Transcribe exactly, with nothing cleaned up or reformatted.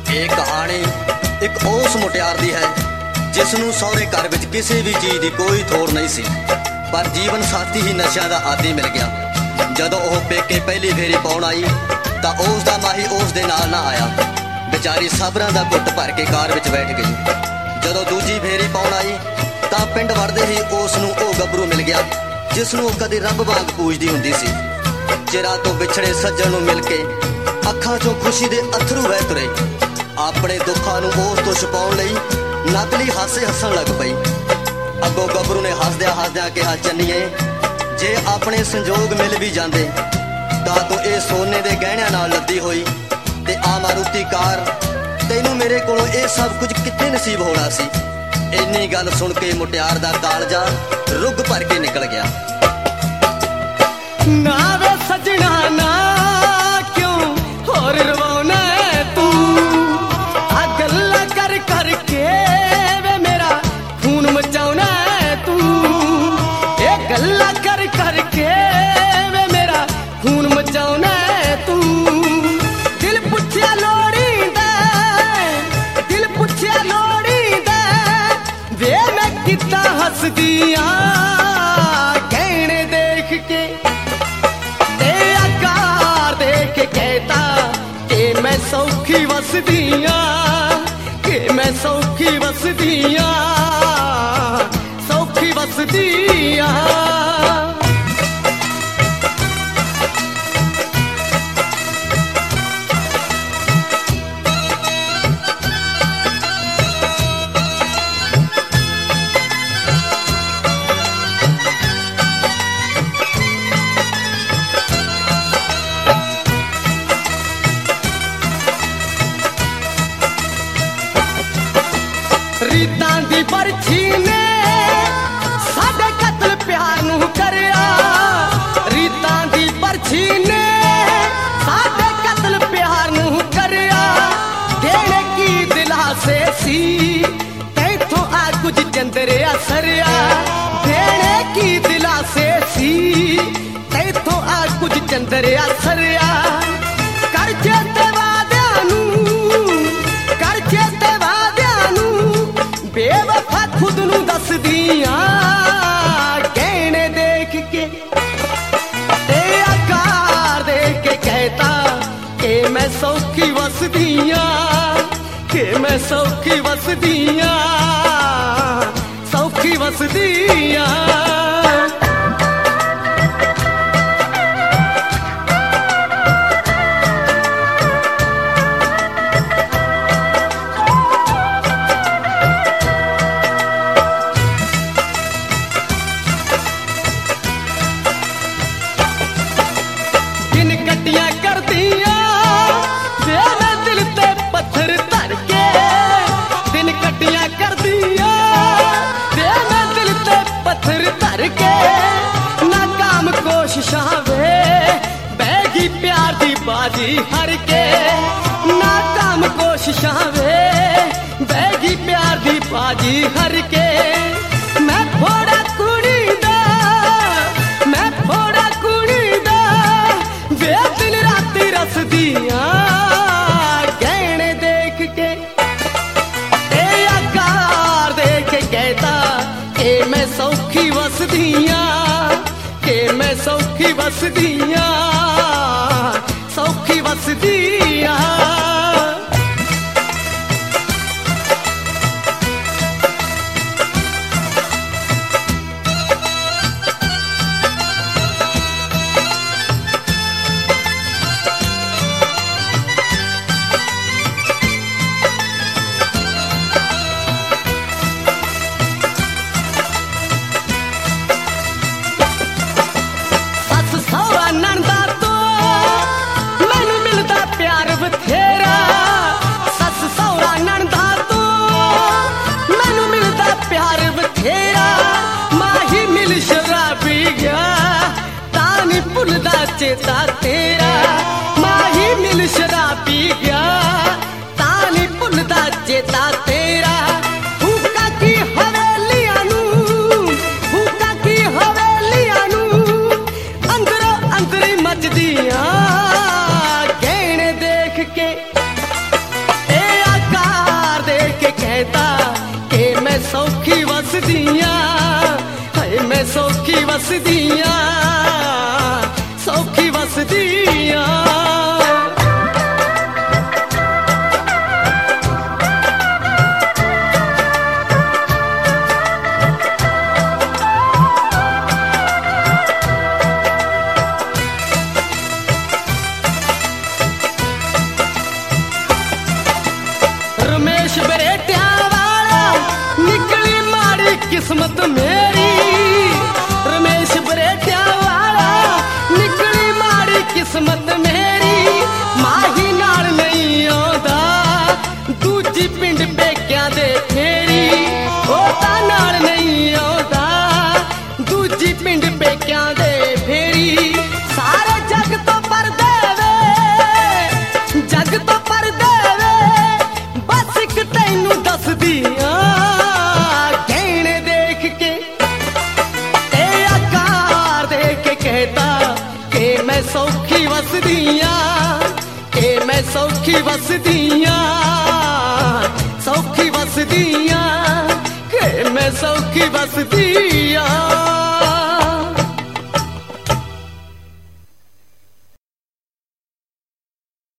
ਇਹ ਕਹਾਣੀ ਇੱਕ ਉਸ ਮੁਟਿਆਰ ਦੀ ਹੈ ਜਿਸ ਨੂੰ ਸਹੁਰੇ ਘਰ ਵਿੱਚ ਕਿਸੇ ਵੀ ਚੀਜ਼ ਦੀ ਕੋਈ ਥੋੜ ਨਹੀਂ ਸੀ, ਪਰ ਜੀਵਨ ਸਾਥੀ ਹੀ ਨਸ਼ਿਆਂ ਦਾ ਆਦੀ ਮਿਲ ਗਿਆ। ਜਦੋਂ ਉਹ ਪੇਕੇ ਪਹਿਲੀ ਫੇਰੀ ਪਾਉਣ ਆਈ ਤਾਂ ਉਸ ਦਾ ਮਾਹੀ ਉਸ ਦੇ ਨਾਲ ਨਾ ਆਇਆ। ਵਿਚਾਰੀ ਸਬਰਾਂ ਦਾ ਘੁੱਟ ਭਰ ਕੇ ਕਾਰ ਵਿੱਚ ਬੈਠ ਗਈ। ਜਦੋਂ ਦੂਜੀ ਫੇਰੀ ਪਾਉਣ ਆਈ ਤਾਂ ਪਿੰਡ ਵੜਦੇ ਹੀ ਉਸ ਨੂੰ ਉਹ ਗੱਭਰੂ ਮਿਲ ਗਿਆ ਜਿਸ ਨੂੰ ਉਹ ਕਦੇ ਰੱਬ ਵਾਂਗ ਪੂਜਦੀ ਹੁੰਦੀ ਸੀ। ਚਿਰਾਂ ਤੋਂ ਵਿਛੜੇ ਸੱਜਣ ਨੂੰ ਮਿਲ ਕੇ ਅੱਖਾਂ 'ਚੋਂ ਖੁਸ਼ੀ ਦੇ ਅਥਰੂ ਵਹਿ ਤੁਰੇ। ਆਪਣੇ ਦੁੱਖਾਂ ਨੂੰ ਉਸ ਤੋਂ ਛੁਪਾਉਣ ਲਈ ਨਕਲੀ ਹਾਸੇ ਹੱਸਣ ਲੱਗ ਪਈ। ਅੱਗੋਂ ਗੱਭਰੂ ਨੇ ਹੱਸਦਿਆਂ ਹੱਸਦਿਆਂ ਕਿਹਾ, ਚੰਨੀਏ ਜੇ ਆਪਣੇ ਸੰਜੋਗ ਮਿਲ ਵੀ ਜਾਂਦੇ ਤਾਂ ਤੂੰ ਇਹ ਸੋਨੇ ਦੇ ਗਹਿਣਿਆਂ ਨਾਲ ਲੱਦੀ ਹੋਈ ਤੇ ਆ ਮਾਰੂਤੀ ਕਾਰ, ਤੈਨੂੰ ਮੇਰੇ ਕੋਲੋਂ ਇਹ ਸਭ ਕੁਝ ਕਿੱਥੇ ਨਸੀਬ ਹੋਣਾ ਸੀ। ਇੰਨੀ ਗੱਲ ਸੁਣ ਕੇ ਮੁਟਿਆਰ ਦਾ ਕਾਲਜਾ ਰੁੱਗ ਭਰ ਕੇ ਨਿਕਲ ਗਿਆ। ਨਾ ਵੇ ਸਜਣਾ ਨਾ ਕਿਉਂ ਹੋਰ ਰਵਾਉਣਾ ਤੂੰ, ਆ ਗੱਲਾਂ ਕਰ ਕਰਕੇ ਵੇ ਮੇਰਾ ਖੂਨ ਮਚਾਉਣਾ ਤੂੰ। ਇਹ ਗੱਲਾਂ ਕਰ ਕਰਕੇ ਵੇ ਮੇਰਾ ਖੂਨ ਮਚਾਉਣਾ ਤੂੰ। ਦਿਲ ਪੁੱਛਿਆ ਲੋੜੀਂਦਾ, ਦਿਲ ਪੁੱਛਿਆ ਲੋੜੀਂਦਾ ਵੇ ਮੈਂ ਕਿੱਦਾਂ ਹੱਸਦੀ ਆਂ ਗਹਿਣੇ ਦੇਖ ਕੇ। मैं सौखी वसदियां के मैं सौखी वसदियां सौखी वसदियां। ਰੀਤਾਂ ਦੀ ਪਰਛੀ ਨੇ ਸਾਡੇ ਕਤਲ ਪਿਆਰ ਨੂੰ ਕਰਿਆ। ਰੀਤਾਂ ਦੀ ਪਰਛੀ ਨੇ ਸਾਡੇ ਕਤਲ ਪਿਆਰ ਨੂੰ ਕਰਿਆ। ਦੇਣੇ ਕੀ ਦਿਲਾਸੇ ਸੀ ਤੈਥੋਂ ਆ ਕੁਝ ਚੰਦਰਿਆ ਸਰਿਆ। ਦੇਣੇ ਕੀ ਦਿਲਾਸੇ ਸੀ ਤੈਥੋਂ ਆ ਕੁਝ ਚੰਦਰਿਆ ਸਰਿਆ। ਕਰ ਚੇਤੇ ਵਾਦਿਆਂ ਨੂੰ, ਕਰ ਚੇਤੇ ਵਾਦਿਆਂ ਨੂੰ ਬੇਵਫਾ ਖੁਦ ਨੂੰ ਦੱਸਦੀਆਂ ਗਹਿਣੇ ਦੇਖ ਕੇ। ਤੇ ਆਕਾਰ ਦੇਖ ਕੇ ਕਹਿਤਾ ਕਿ ਮੈਂ ਸੌਖੀ ਵਸਦੀਆਂ, ਕਿ ਮੈਂ ਸੌਖੀ ਵਸਦੀਆਂ ਸੌਖੀ ਵਸਦੀਆਂ। बाजी हर के नाकाम कोशिशां वे बैगी प्यार दी बाजी हर के। मैं थोड़ा कुड़ी दा, मैं थोड़ा कुड़ी दा वे दिन राती रसदियां गहने देख के। ए आकार देख के कहता कि मैं सौखी वसदियां, कि मैं सौखी वसदियां सौखी वसदियां। सस सौरा नंदा तो मैनू मिलदा प्यार बथेरा। सस सौरा नंदा तो मैनू मिलदा प्यार बथेरा। माही मिल शराबी गया तानी भुलदा चेता तेरा। माही मिल शराबी गया तानी भुलदा चेता तेरा। हुक्का की हवेलियां नू, हुक्का की हवेलियां नू अंदरों अंदरी मचदियां गहने देख के। ए ਵਸਦੀਆਂ ਸੌਖੀ ਵਸਦੀਆਂ ਰਮੇਸ਼ ਬਰੇਟਿਆਂ ਵਾਲਾ ਨਿਕਲੀ ਮਾੜੀ ਕਿਸਮਤ ਮੇਰੀ ਰਮੇਸ਼ ਬਰੇਟਿਆਂ ਵਾਲਾ ਨਿਕਲੀ ਮਾੜੀ ਕਿਸਮਤ ਮੇਰੀ ਮਾਹੀ ਨਾਲ ਨਹੀਂ ਆਉਂਦਾ ਦੂਜੀ ਪਿੰਡ ਪੇਕਿਆਂ ਦੇ ਫੇਰੀ ਉਹ ਤਾਂ ਨਾਲ ਨਹੀਂ ਆਉਂਦਾ ਦੂਜੀ ਪਿੰਡ ਪੇਕਿਆਂ ਦੇ ਫੇਰੀ ਸਾਰੇ ਜੱਗ ਤੋਂ ਪਰਦੇ ਵੇ ਜੱਗ ਤੋਂ ਪਰਦੇ ਵੇ ਬਸ ਇੱਕ ਤੈਨੂੰ ਦੱਸਦੀਆਂ ਗਹਿਣੇ ਦੇਖ ਕੇ ਤੇ ਆਕਾਰ ਦੇਖ ਕੇ ਕਹਿਤਾ ਕਿ ਮੈਂ ਸੌਖੀ ਵਸਦੀਆਂ ਕਿ ਮੈਂ ਸੌਖੀ ਵਸਦੀਆਂ ਸੌਖੀ ਵਸਦੀਆਂ ਕਿ ਮੈਂ ਸੌਖੀ ਵਸਦੀ